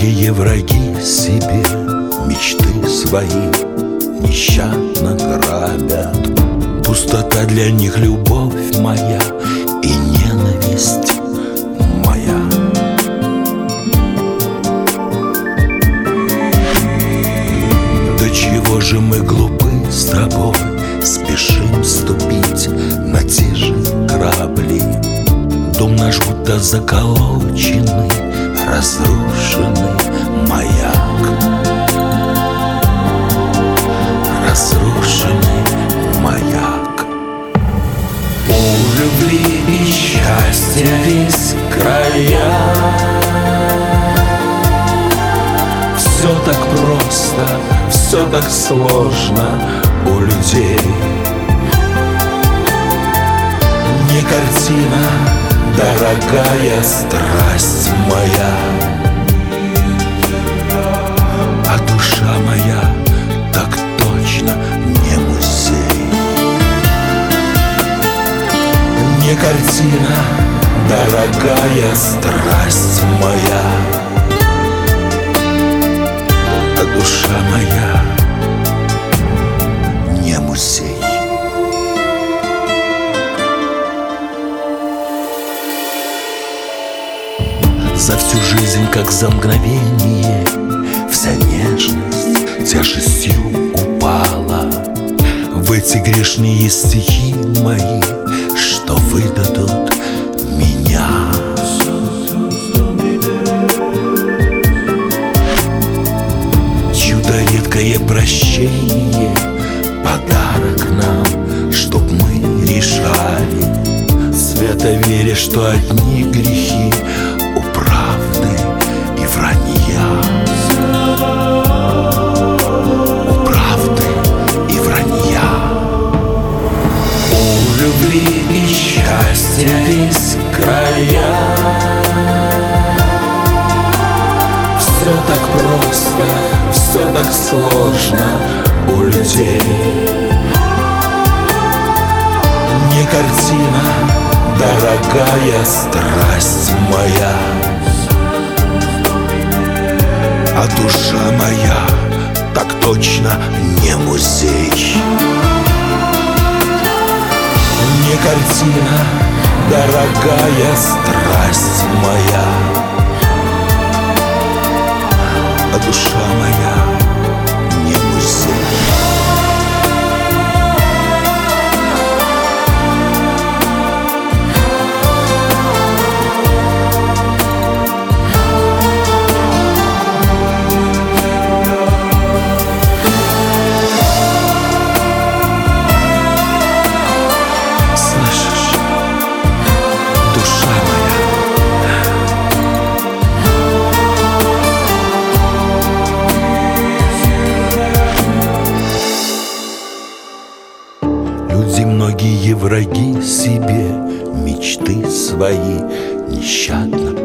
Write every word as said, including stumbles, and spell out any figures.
многие враги себе мечты свои нещадно грабят. Пустота для них любовь моя и ненависть моя. До чего же мы глупы с тобой, спешим ступить на те же корабли. Дом наш будто заколоченный, разрушенный маяк. Разрушенный маяк. У любви и счастья весь края. Все так просто, все так сложно у людей. Не картина, дорогая страсть моя, а душа моя так точно не музей. Не картина, дорогая страсть моя, а душа моя не музей. За всю жизнь, как за мгновение, вся нежность тяжестью упала в эти грешные стихи мои, что выдадут меня. Чудо редкое прощение, подарок нам, чтоб мы решали, свято веря, что одни грехи у правды и вранья. У правды и вранья. У любви и счастья весь края. Все так просто, все так сложно у людей. Не картина, дорогая страсть моя, а душа моя так точно не музей. Не картина, дорогая страсть моя, а душа моя не музей. Люди многие враги себе мечты свои нещадно